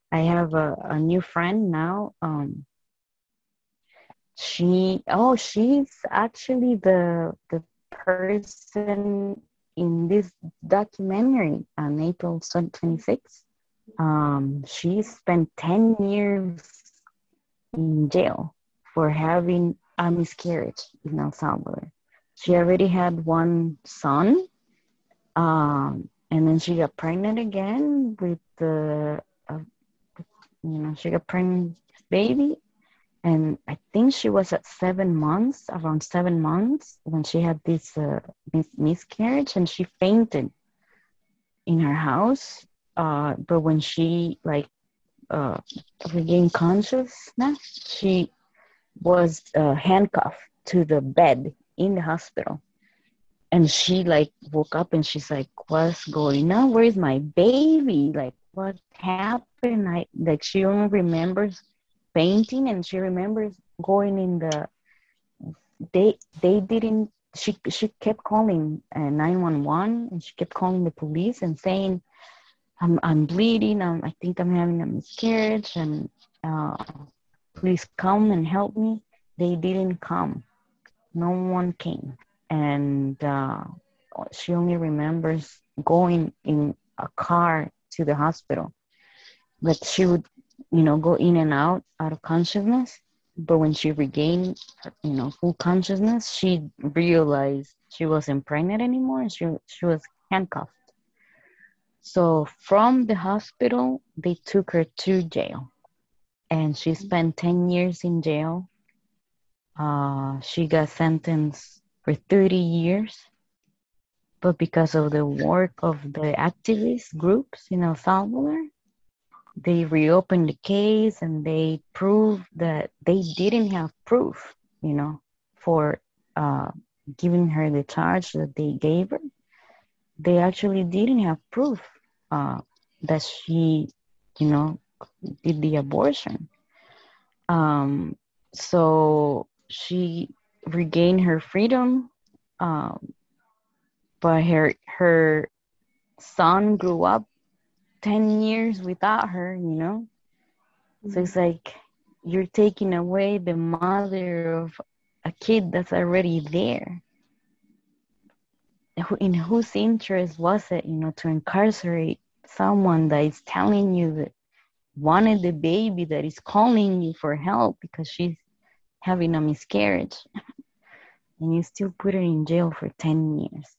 I have a new friend now. She's actually the person in this documentary on April 26th. She spent 10 years in jail for having a miscarriage in El Salvador. She already had one son, and then she got pregnant again with uh, she got pregnant baby, and I think she was at 7 months, around 7 months, when she had this miscarriage, and she fainted in her house. But when she uh, regained consciousness, she was handcuffed to the bed in the hospital. And she woke up and she's like, "What's going on? Where is my baby? Like, what happened?" She only remembers fainting, and she remembers going in the. They didn't. She kept calling 911, and she kept calling the police and saying, "I'm bleeding. I think I'm having a miscarriage, and uh, please come and help me." They didn't come. No one came, and she only remembers going in a car to the hospital. But she would, go in and out of consciousness. But when she regained, full consciousness, she realized she wasn't pregnant anymore, and she was handcuffed. So from the hospital, they took her to jail, and she spent 10 years in jail. She got sentenced for 30 years, but because of the work of the activist groups in El Salvador, they reopened the case and they proved that they didn't have proof, for uh, giving her the charge that they gave her. They actually didn't have proof that she, you know, did the abortion. Um, so she regained her freedom, um, but her son grew up 10 years without her. So it's like you're taking away the mother of a kid that's already there. In whose interest was it, to incarcerate someone that is telling you that wanted the baby, that is calling you for help because she's having a miscarriage, and you still put her in jail for 10 years?